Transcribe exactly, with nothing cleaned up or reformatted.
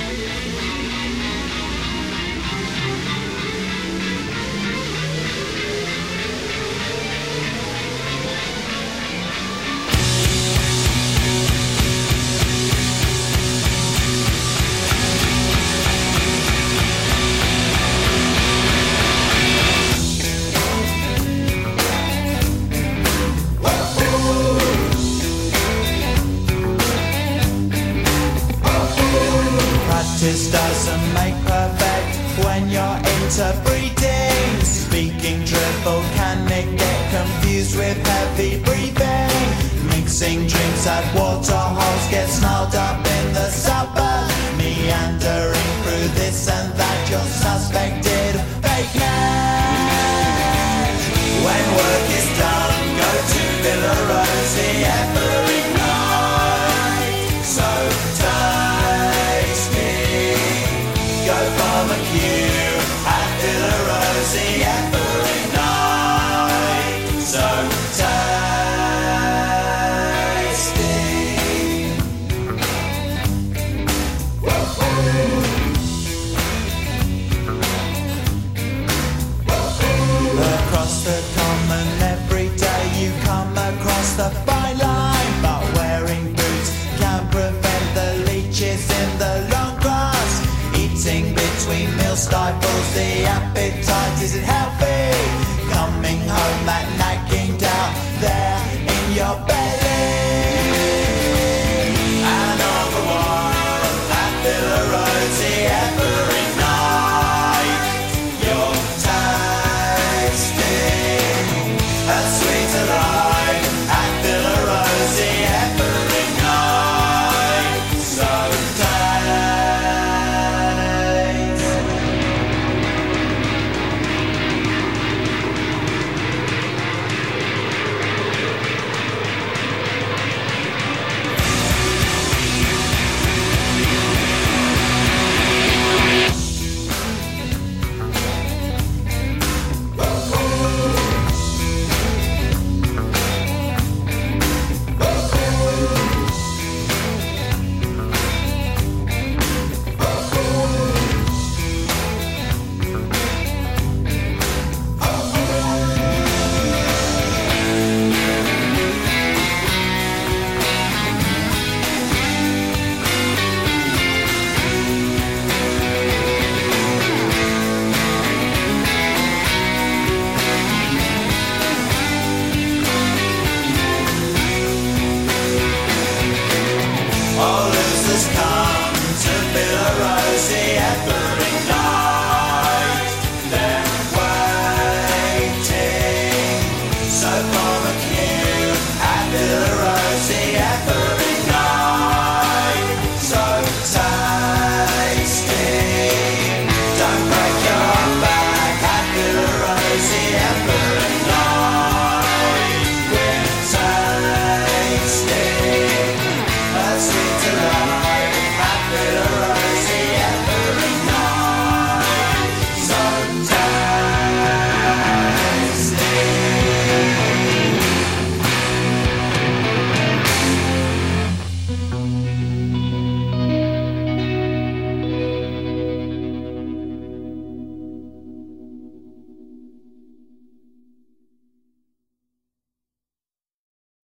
Practice doesn't make perfect when you're interbreeding. Speaking triple, can it get confused with heavy breathing? Mixing drinks at water holes, get snarled up in the suburbs. Meandering through this and that, you're suspected of fakeness. When work is done, go to Villa Rosie every night. So tasty. Go barbecue at Villa Rosie every night. So tasty. Across the common every day you come across the fine line, but wearing boots can prevent the leeches in the long grass. Eating between meal stifles the appetite isn't healthy. Coming home at nagging doubt there in your belly. And all the while at Villa Rosie every